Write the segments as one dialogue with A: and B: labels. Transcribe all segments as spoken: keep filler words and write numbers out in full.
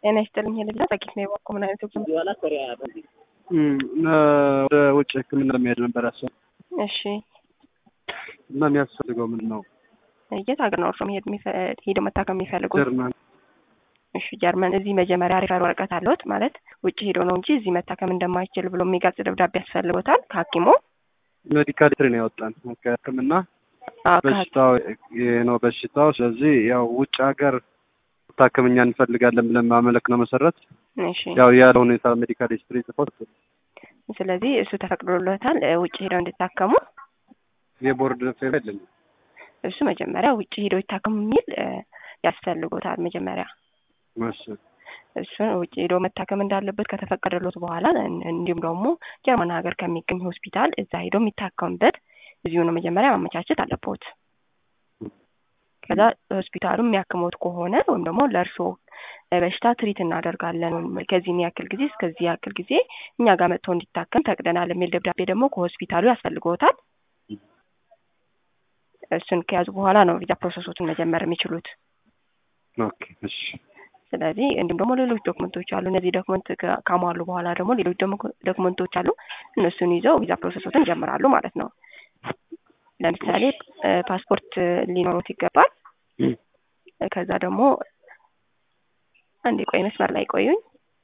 A: እኔ ይስተልኝ ልጅ ታቂት ነው ወቆ ምን አይነት ነው
B: ይዋላ ኮሪያ
C: እም ወደ ውጭ ህክምና ለመሄድ ነበር አሰብ።
A: እሺ
C: እና የሚያስፈልገው ምን ነው?
A: የት ሀገር ነው እርሶ መሄድ ሄዶ መታከም የሚፈልጉት?
C: ጀርመን።
A: እሺ ጀርመን። እዚህ መጀመሪያ ሪፈር ወረቀት አለዎት? ማለት ውጭ ሄዶ ነው እንጂ እዚህ መታከም እንደማይችል ብሎ የሚገልጽ ደብዳቤ ያስፈልጎታል ከሐኪሙ?
C: ሜዲካል ሂስትሪ ነው ያወጣን ከህክምና በሽታው ነው በሽታው። ስለዚህ ያው ውጭ ሀገር ታከምኛ እንፈልጋለን ብለን ማመለክ ነው መሰረት።
A: እሺ
C: ያው ያለው ሁኔታ ሜዲካል ሂስትሪ ጽፎት።
A: ስለዚህ እሱ ተፈቅዶለታል ውጭ ሄደው እንድታከሙ?
C: የቦርድ ፌር አይደለም
A: እሱ መጀመሪያ ውጭ ሄደው ይታከሙ የሚል ያስፈልጎታል መጀመሪያ።
C: ማሽ
A: እሱ ውጭ ሄደው መታከም እንዳለበት ከተፈቀደለት በኋላ እንዲሁም ደግሞ ጀርመን ሀገር ከሚገኝ ሆስፒታል እዛ ሄደው የሚታከምበት እዚሁ ነው መጀመሪያ ማመቻቸት አለበት። ከዛ ሆስፒታሉ የሚያክመውት ከሆነ ወይም ደግሞ ለርሶ በሽታ ትሪት እናደርጋለን ከዚህ ያክል ጊዜ እስከዚህ ያክል ጊዜ እኛ ጋር መጥቶ እንዲታከም ተቀደናል የሚል ደብዳቤ ደግሞ ከሆስፒታሉ ያስፈልጎታል። እሱን ከያዙ በኋላ ነው ቪዛ ፕሮሰሱን መጀመር የሚችሉት።
C: ኦኬ እሺ።
A: ስለዚህ እንዲሁም ደግሞ ሌሎች ዶክመንቶች አሉ። እነዚህ ዶክመንት ካሟሉ በኋላ ደግሞ ሌሎች ዶክመንቶች አሉ። እነሱን ይዘው ቪዛ ፕሮሰሱን ይጀምራሉ ማለት ነው። ለምሳሌ ፓስፖርት ሊኖሩት ይገባል። ከዛ ደግሞ አንዴ ቆይ መስመር ላይ ቆዩኝ።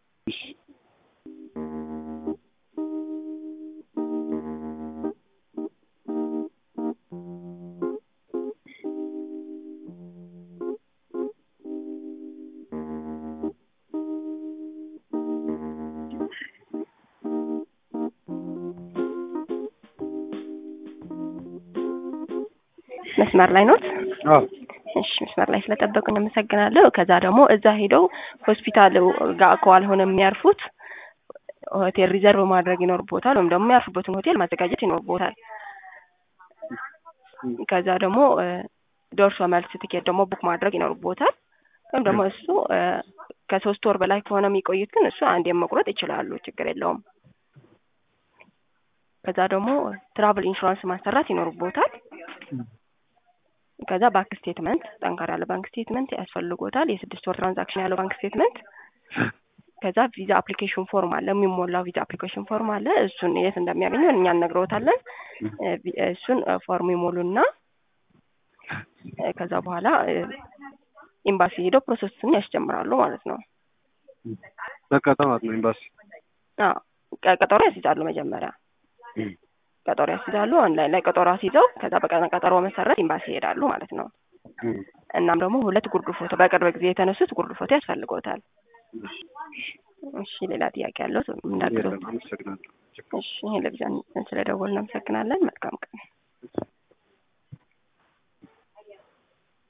A: መስመር ላይ ነው?
C: አዎ
A: እሺ መስመር ላይ ስለጠበቁኝ አመሰግናለሁ። ከዛ ደግሞ እዛ ሄደው ሆስፒታል ጋር ካልሆነ የሚያርፉት ሆቴል ሪዘርቭ ማድረግ ይኖርቦታል ወይም ደግሞ የሚያርፉበትን ሆቴል ማዘጋጀት ይኖርቦታል። ከዛ ደግሞ ዶርሶ መልስ ትኬት ደግሞ ቡክ ማድረግ ይኖርቦታል። ወይም ደግሞ እሱ ከሶስት ወር በላይ ከሆነ የሚቆዩት ግን እሱ አንዴ መቁረጥ ይችላሉ፣ ችግር የለውም። ከዛ ደግሞ ትራቭል ኢንሹራንስ ማሰራት ይኖርቦታል። ከዛ ባንክ ስቴትመንት ጠንካራ ያለ ባንክ ስቴትመንት ያስፈልጎታል፣ የስድስት ወር ትራንዛክሽን ያለው ባንክ ስቴትመንት። ከዛ ቪዛ አፕሊኬሽን ፎርም አለ፣ የሚሞላው ቪዛ አፕሊኬሽን ፎርም አለ። እሱን የት እንደሚያገኙ እኛ እንነግሮታለን። እሱን ፎርም ይሞሉና ከዛ በኋላ ኤምባሲ ሄደው ፕሮሰስን ያስጀምራሉ ማለት ነው።
C: በቀጠሯት ነው ኤምባሲ?
A: አዎ ቀጠሮ ያስይዛሉ መጀመሪያ ቀጠሮ ያስይዛሉ። ኦንላይን ላይ ቀጠሮ አስይዘው ከዛ በቀነ ቀጠሮ መሰረት ኤምባሲ ይሄዳሉ ማለት ነው። እናም ደግሞ ሁለት ጉርድ ፎቶ በቅርብ ጊዜ የተነሱት ጉርድ ፎቶ ያስፈልጎታል። እሺ ሌላ ጥያቄ አለው? ምናገረው? እሺ ይሄ ለብዛን ስለደወልን እናመሰግናለን። መልካም